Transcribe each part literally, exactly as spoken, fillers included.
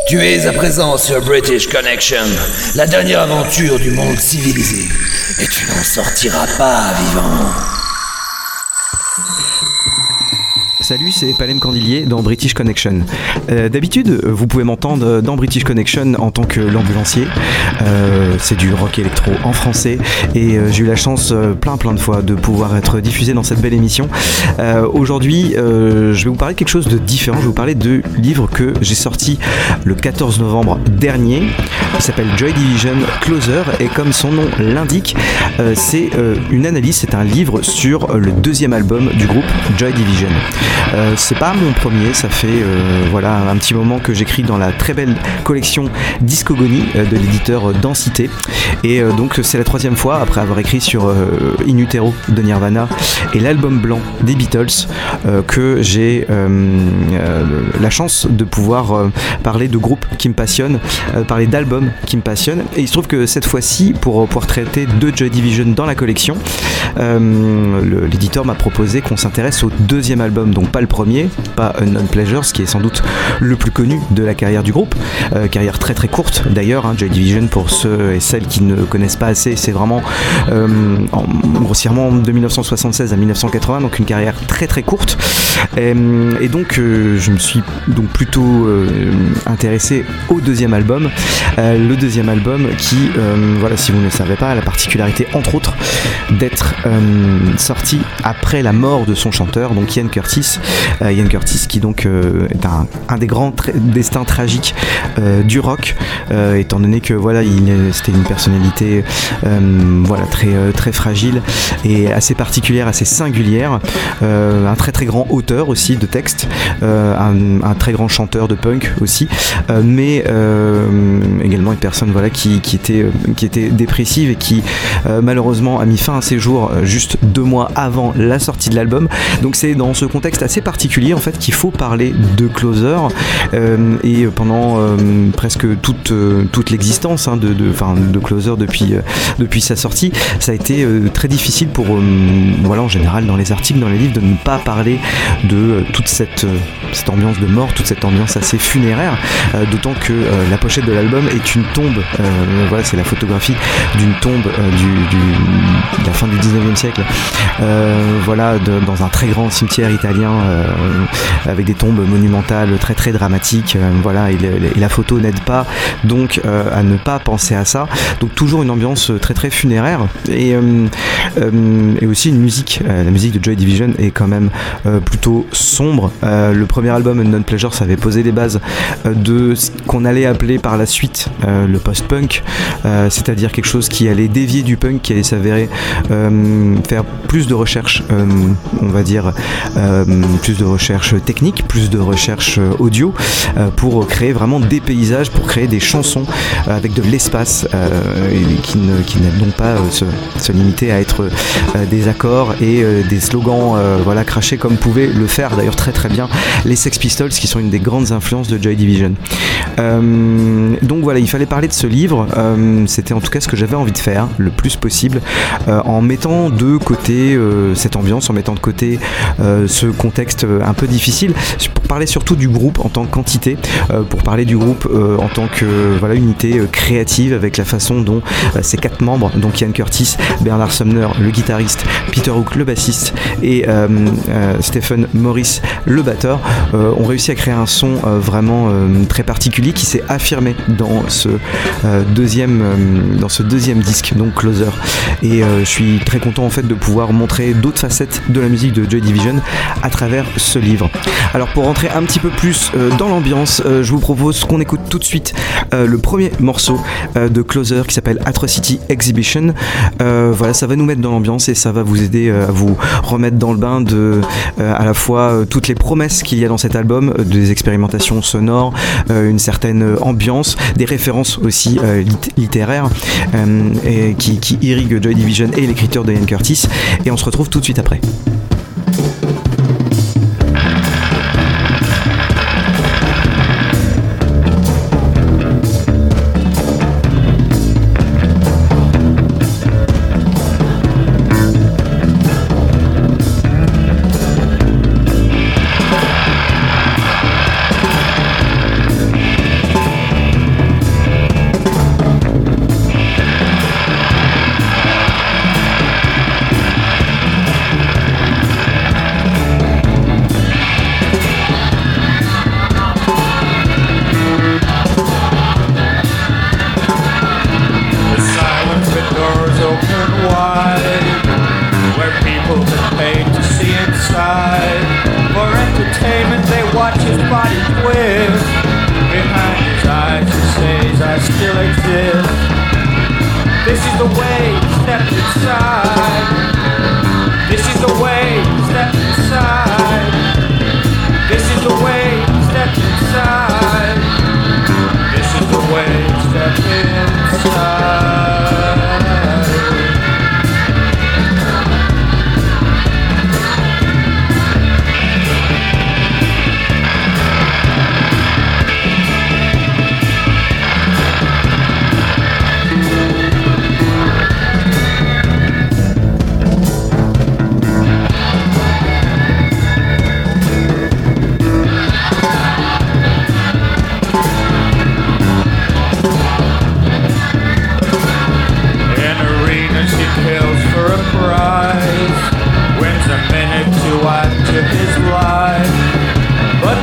Tu es à présent sur British Connection, la dernière aventure du monde civilisé, et tu n'en sortiras pas vivant. Salut, c'est Palem Candilier dans British Connection. Euh, d'habitude, vous pouvez m'entendre dans British Connection en tant que l'ambulancier. Euh, c'est du rock électro en français et euh, j'ai eu la chance euh, plein plein de fois de pouvoir être diffusé dans cette belle émission. Euh, aujourd'hui, euh, je vais vous parler de quelque chose de différent. Je vais vous parler de livre que j'ai sorti le quatorze novembre dernier. Il s'appelle Joy Division Closer et comme son nom l'indique, euh, c'est euh, une analyse, c'est un livre sur le deuxième album du groupe Joy Division. Euh, c'est pas mon premier, ça fait euh, voilà un petit moment que j'écris dans la très belle collection Discogonie euh, de l'éditeur Densité et euh, donc c'est la troisième fois après avoir écrit sur euh, In Utero de Nirvana et l'album blanc des Beatles euh, que j'ai euh, euh, la chance de pouvoir euh, parler de groupes qui me passionnent, euh, parler d'albums qui me passionnent et il se trouve que cette fois-ci pour pouvoir traiter de Joy Division dans la collection euh, le, l'éditeur m'a proposé qu'on s'intéresse au deuxième album, donc pas le premier, pas Unknown Pleasures, qui est sans doute le plus connu de la carrière du groupe, euh, carrière très très courte d'ailleurs, hein, Joy Division pour ceux et celles qui ne connaissent pas assez, c'est vraiment euh, en, grossièrement de dix-neuf cent soixante-seize à dix-neuf cent quatre-vingts, donc une carrière très très courte et, et donc euh, je me suis donc plutôt euh, intéressé au deuxième album, euh, le deuxième album qui, euh, voilà si vous ne le savez pas, a la particularité entre autres d'être euh, sorti après la mort de son chanteur, donc Ian Curtis, euh, Ian Curtis qui donc euh, est un, un des grands tra- destins tragiques euh, du rock, euh, étant donné que voilà il, c'était une personnalité euh, voilà très euh, très fragile et assez particulière, assez singulière, euh, un très très grand auteur aussi de textes, euh, un, un très grand chanteur de punk aussi, euh, mais euh, également une personne voilà qui, qui était qui était dépressive et qui euh, malheureusement a mis fin à ses jours euh, juste deux mois avant la sortie de l'album. Donc c'est dans ce contexte assez particulier en fait qu'il faut parler de Closer euh, et pendant euh, presque toute euh, toute l'existence hein, de de enfin de Closer depuis euh, depuis sa sortie, ça a été euh, très difficile pour euh, voilà en général dans les articles, dans les livres de ne pas parler de euh, toute cette euh, cette ambiance de mort, toute cette ambiance assez funéraire, euh, d'autant que euh, la pochette de l'album est une tombe, euh, voilà c'est la photographie d'une tombe euh, du, du de la fin du dix-neuvième siècle, euh, voilà de, dans un très grand cimetière italien euh, avec des tombes monumentales très très dramatiques, euh, voilà et, le, et la photo n'aide pas donc euh, à ne pas penser à ça, donc toujours une ambiance très très funéraire et, euh, euh, et aussi une musique, euh, la musique de Joy Division est quand même euh, plutôt sombre. Euh, le premier album Unknown Pleasures avait posé des bases euh, de ce qu'on allait appeler par la suite euh, le post-punk, euh, c'est-à-dire quelque chose qui allait dévier du punk, qui allait s'avérer euh, faire plus de recherche euh, on va dire euh, plus de recherche technique, plus de recherche audio euh, pour créer vraiment des paysages, pour créer des chansons euh, avec de l'espace euh, qui ne qui n'aiment donc pas euh, se, se limiter à être euh, des accords et euh, des slogans euh, voilà crachés comme pouvaient le faire d'ailleurs très très bien les Sex Pistols qui sont une des grandes influences de Joy Division. Euh, donc voilà, il fallait parler de ce livre, euh, c'était en tout cas ce que j'avais envie de faire le plus possible euh, en mettant de côté euh, cette ambiance, en mettant de côté euh, ce contexte un peu difficile, pour parler surtout du groupe en tant qu'entité, euh, pour parler du groupe euh, en tant que voilà unité euh, créative avec la façon dont euh, ses quatre membres, donc Ian Curtis, Bernard Sumner le guitariste, Peter Hook le bassiste et euh, euh, Stephen Morris le batteur, euh, ont réussi à créer un son euh, vraiment euh, très particulier qui s'est affirmé dans ce euh, deuxième euh, dans ce deuxième disque, donc Closer, et euh, je suis très content en fait de pouvoir montrer d'autres facettes de la musique de Joy Division à travers ce livre. Alors pour rentrer un petit peu plus euh, dans l'ambiance, euh, je vous propose qu'on écoute tout de suite euh, le premier morceau euh, de Closer qui s'appelle Atrocity Exhibition. Euh, voilà, ça va nous mettre dans l'ambiance et ça va vous aider euh, à vous remettre dans le bain de euh, à la fois euh, toutes les promesses qu'il y a dans cet album, euh, des expérimentations sonores, euh, une certaine ambiance, des références aussi euh, lit- littéraires euh, et qui, qui irriguent Joy Division et l'écriture de Ian Curtis, et on se retrouve tout de suite après.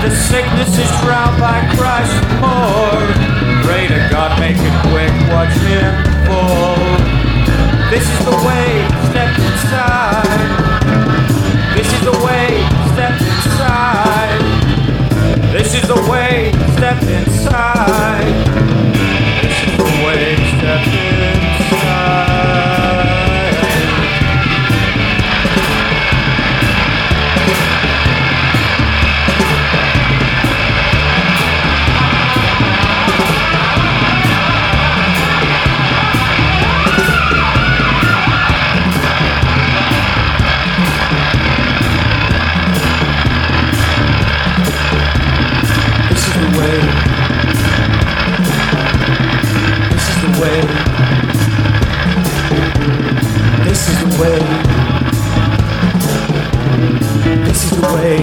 the sickness is drowned by Christ more. Pray to God, make it quick, watch him fall. This is the way, step inside. This is the way, step inside. This is the way, step inside. This is the way, step inside. This is the way. This is the way.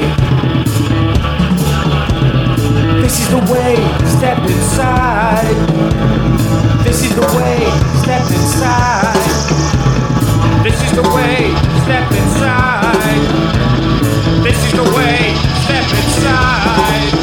This is the way. Step inside. This is the way. Step inside. This is the way. Step inside. This is the way. Step inside.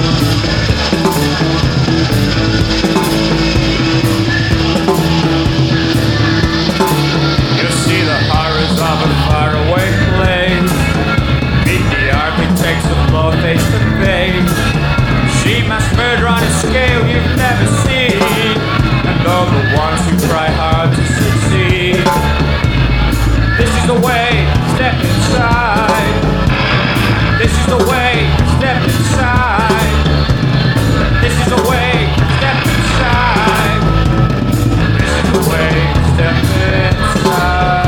Of a faraway place, meet the architects of law face to face. She must murder on a scale you've never seen, and all the ones who try hard to succeed. This is the way, step inside. This is the way, step inside. This is the way, step inside. This is the way, step inside.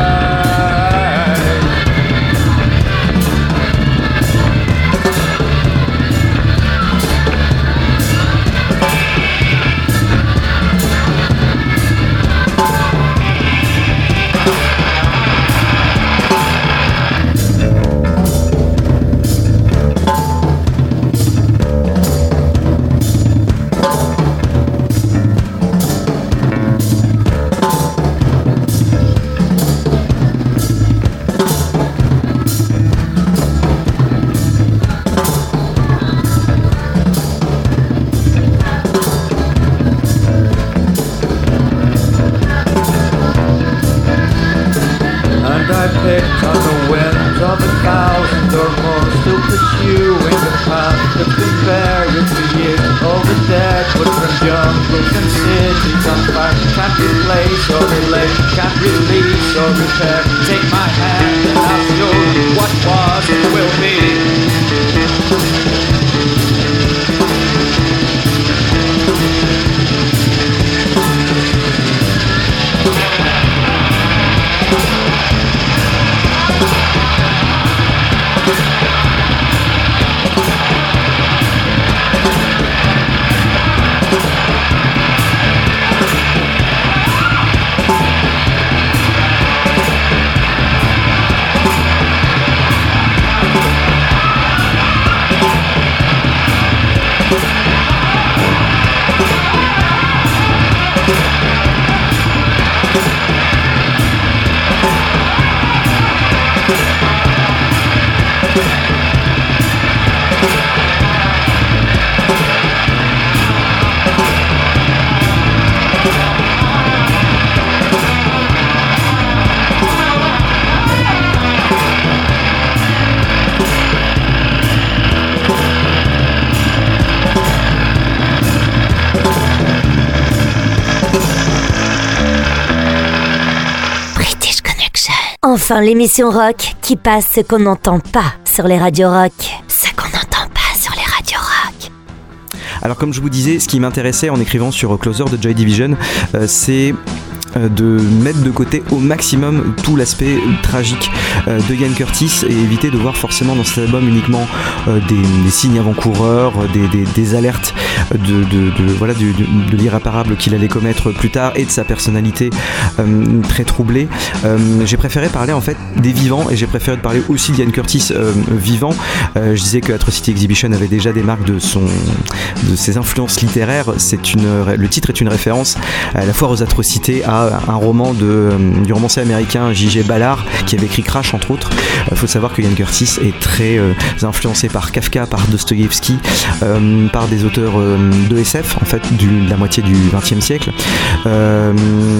Take my hand and I'll show you what was and will be. Enfin, l'émission rock qui passe ce qu'on n'entend pas sur les radios rock. Ce qu'on n'entend pas sur les radios rock. Alors comme je vous disais, ce qui m'intéressait en écrivant sur Closer de Joy Division, euh, c'est de mettre de côté au maximum tout l'aspect tragique euh, de Ian Curtis et éviter de voir forcément dans cet album uniquement euh, des, des signes avant-coureurs, des, des, des alertes de, de, de, voilà, de, de, de l'irréparable qu'il allait commettre plus tard et de sa personnalité euh, très troublée. Euh, j'ai préféré parler en fait des vivants et j'ai préféré parler aussi d'Ian Curtis euh, vivant. Euh, je disais que Atrocity Exhibition avait déjà des marques de, son, de ses influences littéraires. C'est une, le titre est une référence à la fois aux atrocités, à à un roman de, du romancier américain J G Ballard qui avait écrit Crash entre autres. Il faut savoir que Ian Curtis est très euh, influencé par Kafka, par Dostoïevski, euh, par des auteurs euh, de S F en fait du, de la moitié du vingtième siècle. Euh,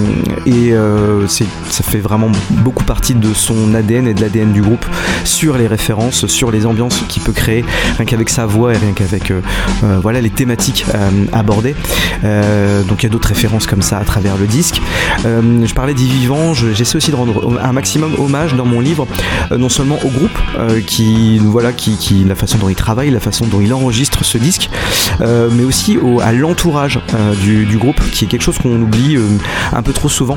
et euh, c'est, ça fait vraiment beaucoup partie de son A D N et de l'A D N du groupe sur les références, sur les ambiances qu'il peut créer, rien qu'avec sa voix et rien qu'avec euh, euh, voilà, les thématiques euh, abordées. Euh, donc il y a d'autres références comme ça à travers le disque. Euh, je parlais d'Yves Vivant, je, j'essaie aussi de rendre un maximum hommage dans mon livre, euh, non seulement au groupe, euh, qui, voilà, qui, qui, la façon dont il travaille, la façon dont il enregistre ce disque, euh, mais aussi au, à l'entourage euh, du, du groupe, qui est quelque chose qu'on oublie euh, un peu trop souvent.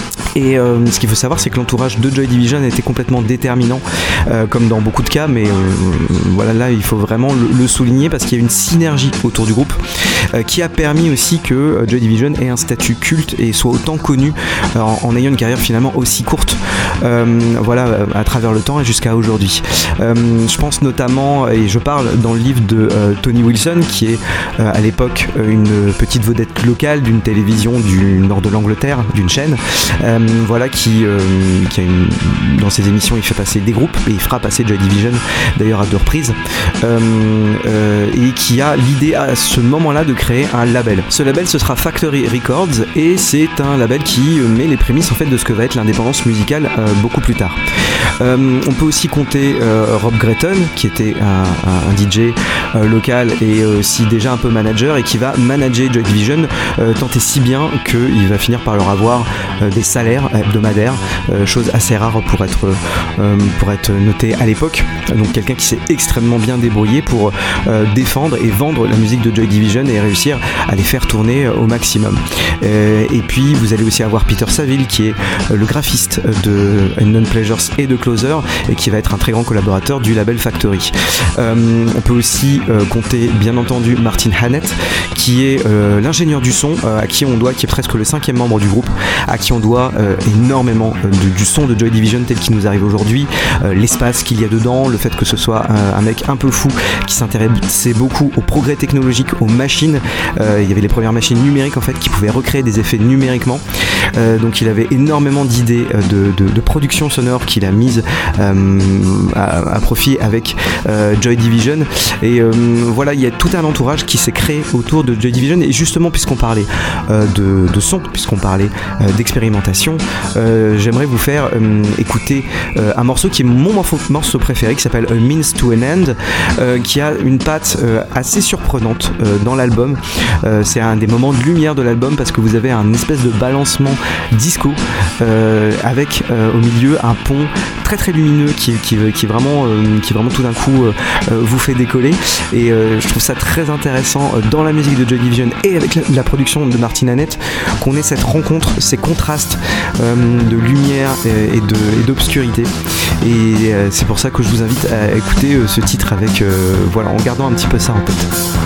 Et euh, ce qu'il faut savoir, c'est que l'entourage de Joy Division était complètement déterminant, euh, comme dans beaucoup de cas, mais euh, voilà, là il faut vraiment le, le souligner parce qu'il y a une synergie autour du groupe euh, qui a permis aussi que euh, Joy Division ait un statut culte et soit autant connu euh, en, en ayant une carrière finalement aussi courte, euh, voilà, à travers le temps et jusqu'à aujourd'hui. Euh, je pense notamment, et je parle dans le livre de euh, Tony Wilson, qui est euh, à l'époque une petite vedette locale d'une télévision du nord de l'Angleterre, d'une chaîne. Euh, voilà, qui, euh, qui a une, dans ses émissions il fait passer des groupes et il fera passer Joy Division d'ailleurs à deux reprises, euh, euh, et qui a l'idée à ce moment-là de créer un label. Ce label, ce sera Factory Records et c'est un label qui met les prémices en fait de ce que va être l'indépendance musicale euh, beaucoup plus tard. Euh, on peut aussi compter euh, Rob Gretton qui était un, un, un D J euh, local et aussi déjà un peu manager et qui va manager Joy Division euh, tant et si bien qu'il va finir par leur avoir euh, des salaires hebdomadaires, euh, chose assez rare pour être, euh, pour être noté à l'époque. Donc quelqu'un qui s'est extrêmement bien débrouillé pour euh, défendre et vendre la musique de Joy Division et réussir à les faire tourner au maximum. Euh, et puis vous allez aussi avoir Peter Saville qui est le graphiste de Unknown Pleasures et de Closer et qui va être un très grand collaborateur du label Factory. Euh, on peut aussi euh, compter bien entendu Martin Hannett qui est euh, l'ingénieur du son euh, à qui on doit, qui est presque le cinquième membre du groupe, à qui on doit euh, énormément euh, du, du son de Joy Division tel qu'il nous arrive aujourd'hui, euh, l'espace qu'il y a dedans, le fait que ce soit un, un mec un peu fou qui s'intéressait beaucoup au progrès technologique, aux machines. Euh, il y avait les premières machines numériques en fait qui pouvaient recréer des effets numériquement. Euh, donc il avait énormément d'idées de, de, de production sonore qu'il a mise euh, à, à profit avec euh, Joy Division. Et euh, voilà, il y a tout un entourage qui s'est créé autour de Joy Division. Et justement, puisqu'on parlait euh, de, de son, puisqu'on parlait euh, d'expérimentation, euh, j'aimerais vous faire euh, écouter euh, un morceau qui est mon morceau, morceau préféré, qui s'appelle A Means to an End, euh, qui a une patte euh, assez surprenante euh, dans l'album. Euh, c'est un des moments de lumière de l'album parce que vous avez un espèce de balancement disco euh, avec euh, au milieu un pont très très lumineux qui, qui, qui vraiment euh, qui vraiment tout d'un coup euh, euh, vous fait décoller et euh, je trouve ça très intéressant euh, dans la musique de Joy Division et avec la, la production de Martin Hannett qu'on ait cette rencontre, ces contrastes euh, de lumière et, et, de, et d'obscurité et euh, c'est pour ça que je vous invite à écouter euh, ce titre avec euh, voilà, en gardant un petit peu ça en tête.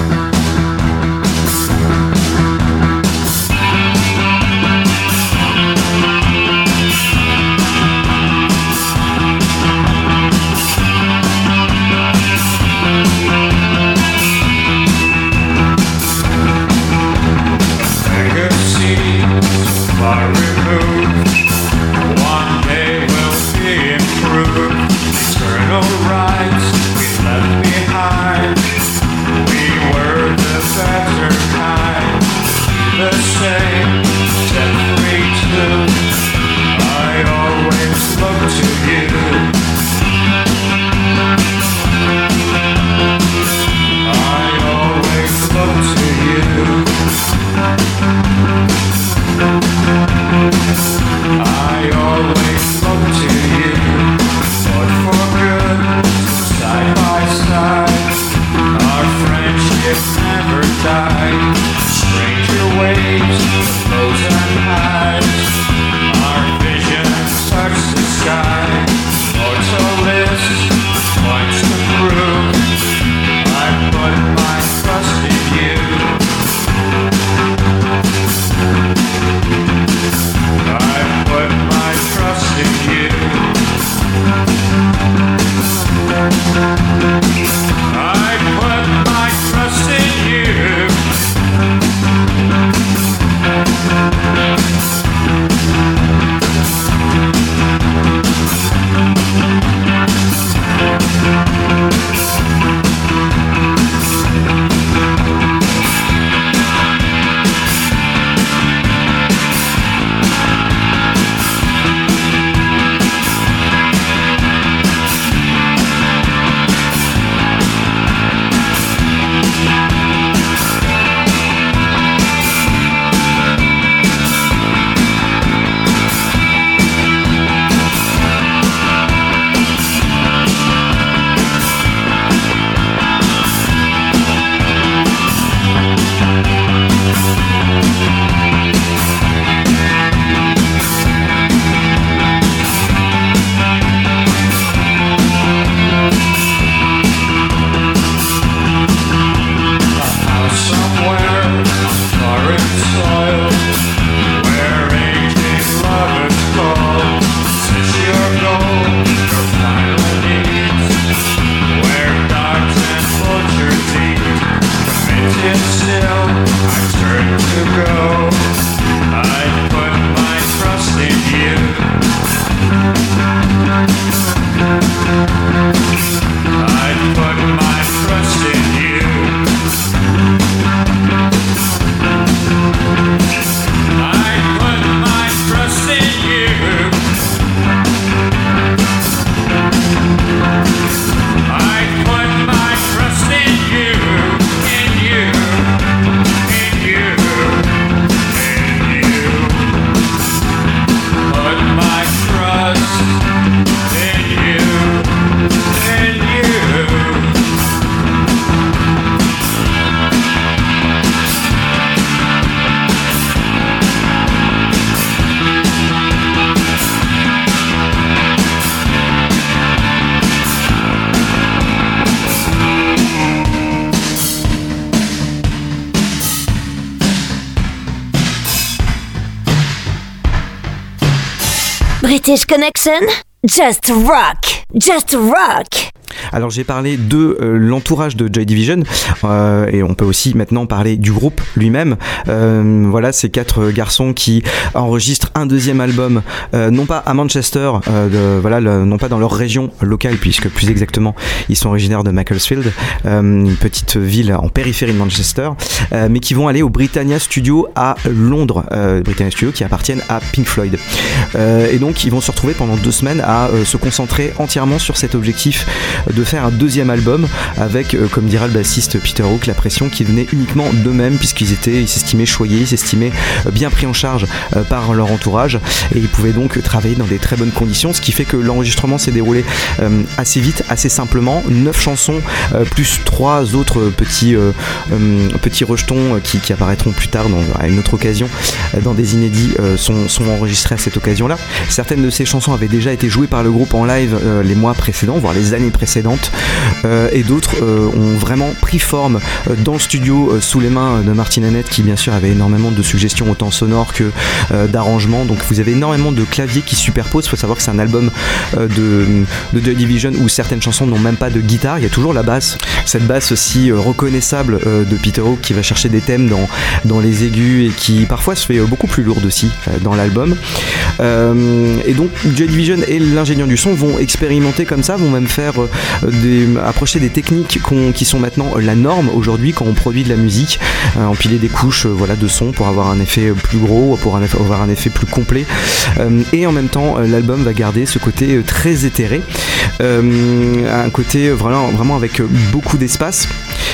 Far removed, one day will be improved. Eternal rights we left behind. We were were to go, I'd put my trust in you. I'd put my trust in you. I'd put my trust in you. I'd put my trust in you, in you, in you, in you. Put my trust in you, in you. British Connection, just rock, just rock. Alors j'ai parlé de euh, l'entourage de Joy Division euh, et on peut aussi maintenant parler du groupe lui-même. Euh, voilà, ces quatre garçons qui enregistrent un deuxième album, euh, non pas à Manchester, euh, de, voilà, le, non pas dans leur région locale, puisque plus exactement ils sont originaires de Macclesfield, euh, une petite ville en périphérie de Manchester, euh, mais qui vont aller au Britannia Studio à Londres, euh, Britannia Studio qui appartiennent à Pink Floyd. Euh, et donc ils vont se retrouver pendant deux semaines à euh, se concentrer entièrement sur cet objectif de faire un deuxième album avec, euh, comme dira le bassiste Peter Hook, la pression qui venait uniquement d'eux-mêmes, puisqu'ils étaient, ils s'estimaient choyés, ils s'estimaient euh, bien pris en charge euh, par leur entourage, et ils pouvaient donc travailler dans des très bonnes conditions, ce qui fait que l'enregistrement s'est déroulé euh, assez vite, assez simplement. Neuf chansons euh, plus trois autres petits euh, euh, petits rejetons qui, qui apparaîtront plus tard dans, à une autre occasion euh, dans des inédits euh, sont, sont enregistrés à cette occasion-là. Certaines de ces chansons avaient déjà été jouées par le groupe en live euh, les mois précédents, voire les années précédentes, euh, et d'autres euh, ont vraiment pris forme euh, dans le studio euh, sous les mains de Martin Hannett, qui bien sûr avait énormément de suggestions autant sonores que euh, d'arrangements. Donc vous avez énormément de claviers qui se superposent. Il faut savoir que c'est un album euh, de, de Joy Division où certaines chansons n'ont même pas de guitare, il y a toujours la basse, cette basse aussi euh, reconnaissable euh, de Peter Hook, qui va chercher des thèmes dans, dans les aigus et qui parfois se fait euh, beaucoup plus lourde aussi euh, dans l'album. Euh, et donc Joy Division et l'ingénieur du son vont expérimenter comme ça, vont même faire euh, des, approcher des techniques qu'on, qui sont maintenant la norme aujourd'hui quand on produit de la musique, euh, empiler des couches euh, voilà, de son pour avoir un effet plus gros, pour un effet, avoir un effet plus complet, euh, et en même temps euh, l'album va garder ce côté euh, très éthéré, euh, un côté vraiment, vraiment avec euh, beaucoup d'espace,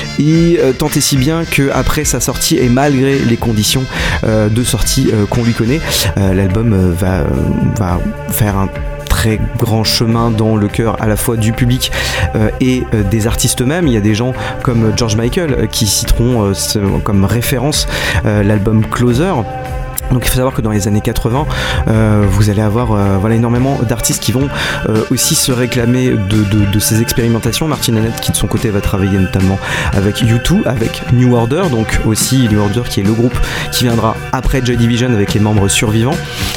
et euh, tant et si bien qu'après sa sortie et malgré les conditions euh, de sortie euh, qu'on lui connaît, euh, l'album euh, va, euh, va faire un très grand chemin dans le cœur à la fois du public euh, et euh, des artistes eux-mêmes. Il y a des gens comme George Michael euh, qui citeront euh, ce, comme référence euh, l'album Closer. Donc il faut savoir que dans les années quatre-vingts, euh, vous allez avoir euh, voilà, énormément d'artistes qui vont euh, aussi se réclamer de, de, de ces expérimentations. Martin Hannett qui de son côté va travailler notamment avec U deux, avec New Order, donc aussi New Order qui est le groupe qui viendra après Joy Division avec les membres survivants,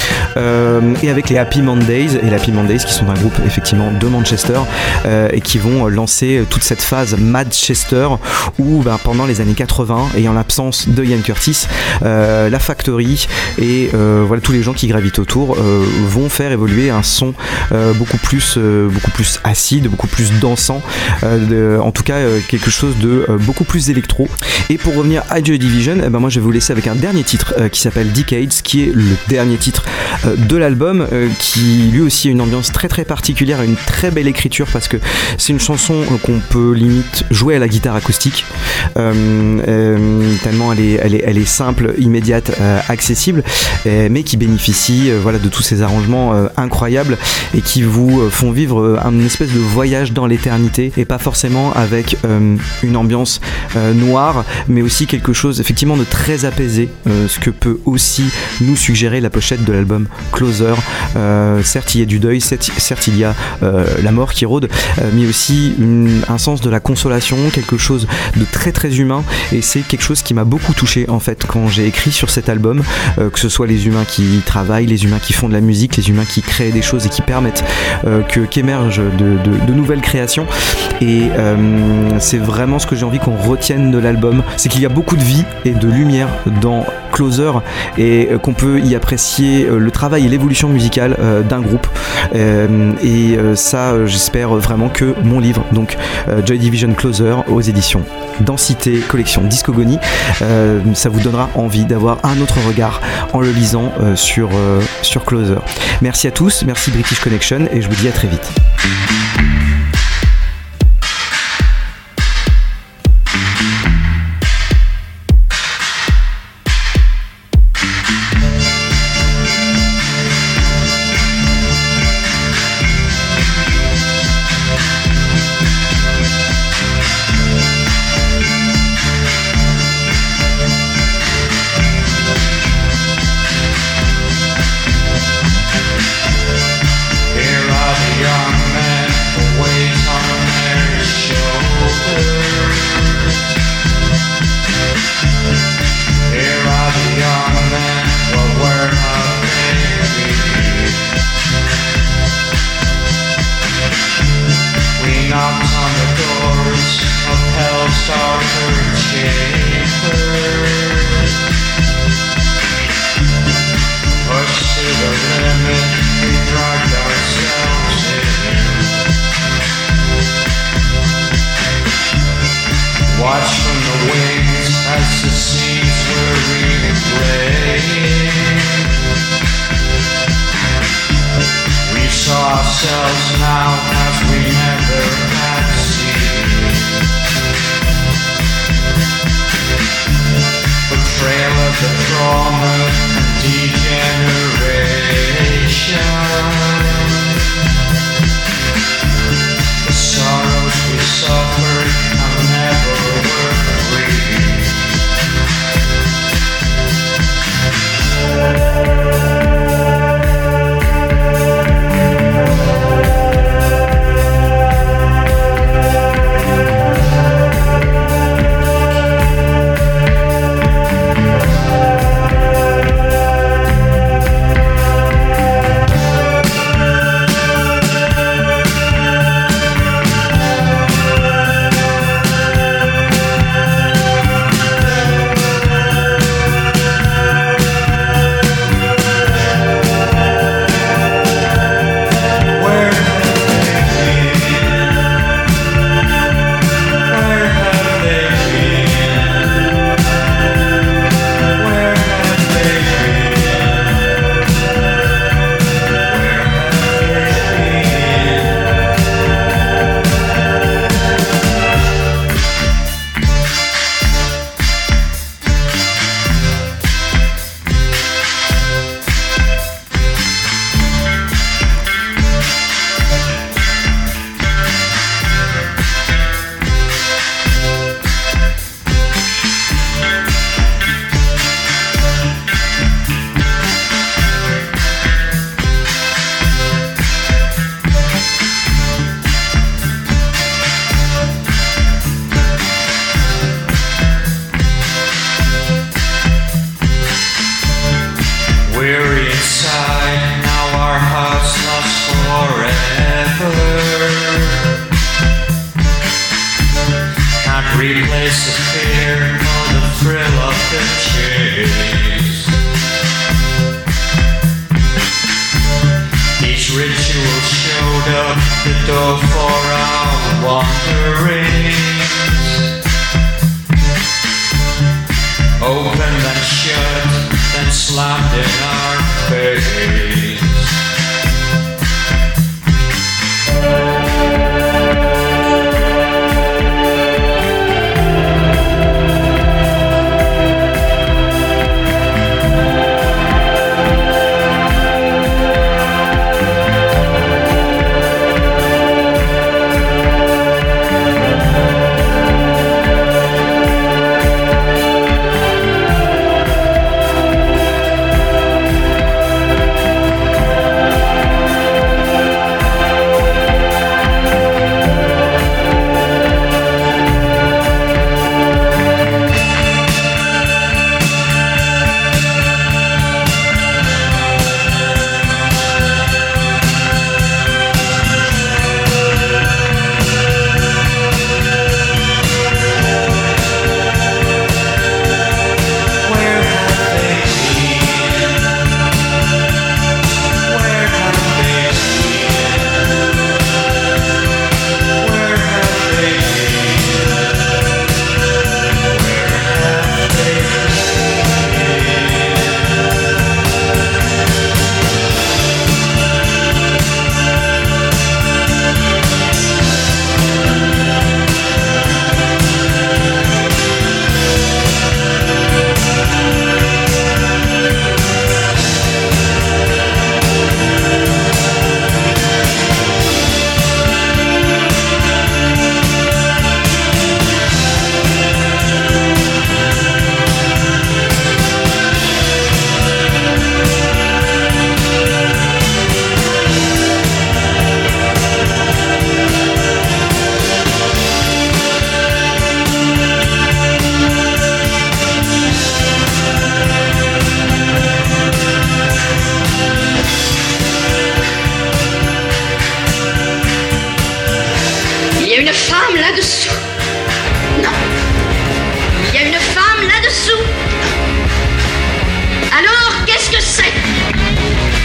euh, et avec les Happy Mondays, et les Happy Mondays qui sont un groupe effectivement de Manchester euh, et qui vont lancer toute cette phase Madchester où ben, pendant les années quatre-vingts, et en l'absence de Ian Curtis, euh, la Factory et euh, voilà, tous les gens qui gravitent autour euh, vont faire évoluer un son euh, beaucoup plus euh, beaucoup plus acide, beaucoup plus dansant, euh, de, en tout cas euh, quelque chose de euh, beaucoup plus électro. Et pour revenir à Joy Division, eh ben moi je vais vous laisser avec un dernier titre euh, qui s'appelle Decades, qui est le dernier titre euh, de l'album, euh, qui lui aussi a une ambiance très très particulière, une très belle écriture, parce que c'est une chanson euh, qu'on peut limite jouer à la guitare acoustique, euh, euh, tellement elle est, elle est, elle est simple, immédiate, euh, accessible, euh, mais qui bénéficie euh, voilà, de tous ces arrangements euh, incroyables et qui vous euh, font vivre euh, un espèce de voyage dans l'éternité, et pas forcément avec euh, une ambiance euh, noire, mais aussi quelque chose effectivement de très apaisé, euh, ce que peut aussi nous suggérer la pochette de l'album Closer. Euh, certes il y a du deuil, certes, certes il y a euh, la mort qui rôde, euh, mais aussi une, un sens de la consolation, quelque chose de très très humain, et c'est quelque chose qui m'a beaucoup touché en fait quand j'ai écrit sur cet album. euh, que ce soit les humains qui travaillent, les humains qui font de la musique, les humains qui créent des choses et qui permettent euh, que, qu'émergent de, de, de nouvelles créations. Et euh, c'est vraiment ce que j'ai envie qu'on retienne de l'album, c'est qu'il y a beaucoup de vie et de lumière dans Closer et euh, qu'on peut y apprécier euh, le travail et l'évolution musicale euh, d'un groupe. Euh, et euh, ça, euh, j'espère vraiment que mon livre, donc euh, Joy Division Closer aux éditions Densité, collection Discogonie, euh, ça vous donnera envie d'avoir un autre regard en le lisant euh, sur, euh, sur Closer. Merci à tous, merci British Connection et je vous dis à très vite.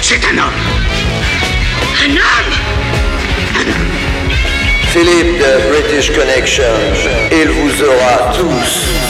C'est un homme. Un homme. Un homme. Philippe de British Connection, il vous aura tous.